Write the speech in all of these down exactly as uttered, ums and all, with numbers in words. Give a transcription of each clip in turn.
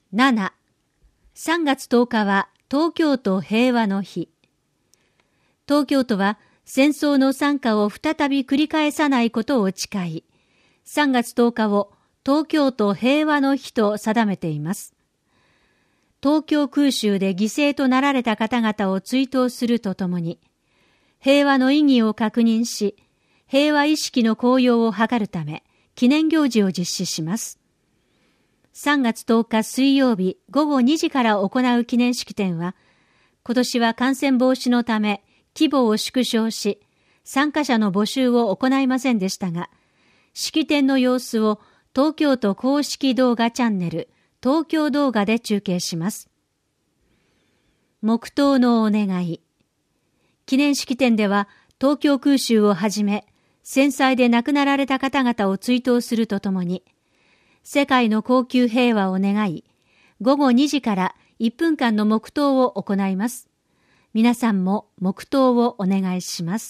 なな、さんがつとおかは東京都平和の日。東京都は戦争の惨禍を再び繰り返さないことを誓い、さんがつとおかを東京都平和の日と定めています。東京空襲で犠牲となられた方々を追悼するとともに、平和の意義を確認し、平和意識の高揚を図るため、記念行事を実施します。さんがつとおか水曜日ごごにじから行う記念式典は、今年は感染防止のため規模を縮小し、参加者の募集を行いませんでしたが、式典の様子を東京都公式動画チャンネル、東京動画で中継します。黙祷のお願い。記念式典では、東京空襲をはじめ、戦災で亡くなられた方々を追悼するとともに、世界の恒久平和を願い、ごごにじからいっぷんかんの黙祷を行います。皆さんも黙祷をお願いします。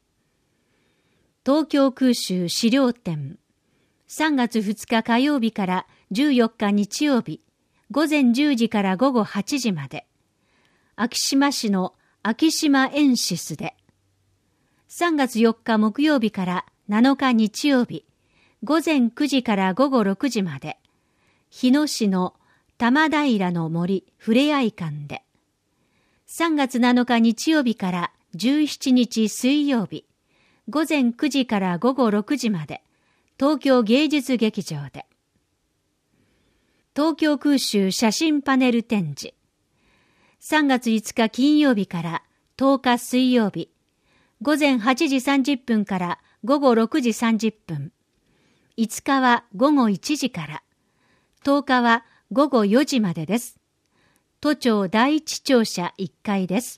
東京空襲資料展。さんがつふつか火曜日からじゅうよっか日曜日、ごぜんじゅうじからごごはちじまで、昭島市の昭島エンシスで、さんがつよっか木曜日からなのか日曜日、ごぜんくじからごごろくじまで、日野市の玉平の森ふれあい館で、さんがつなのか日曜日からじゅうしちにち水曜日、ごぜんくじからごごろくじまで、東京芸術劇場で、東京空襲写真パネル展示、さんがついつか金曜日からとおか水曜日、ごぜんはちじさんじゅっぷんからごごろくじさんじゅっぷん、いつかはごごいちじから、とおかはごごよじまでです。都庁第一庁舎いっかいです。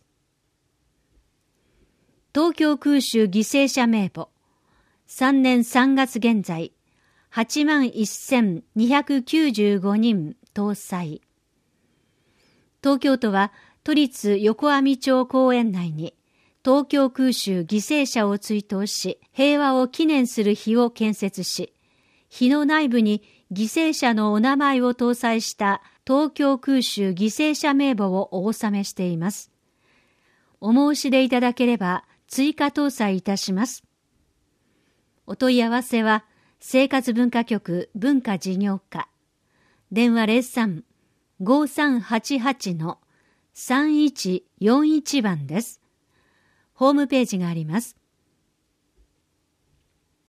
東京空襲犠牲者名簿、さんねんさんがつ現在、はちまんせんにひゃくきゅうじゅうごにん搭載。東京都は都立横網町公園内に東京空襲犠牲者を追悼し、平和を記念する碑を建設し、碑の内部に犠牲者のお名前を搭載した東京空襲犠牲者名簿をお納めしています。お申し出いただければ追加搭載いたします。お問い合わせは生活文化局文化事業課、電話 ゼロさん ごさんはちはち さんいちよんいち 番です。ホームページがあります。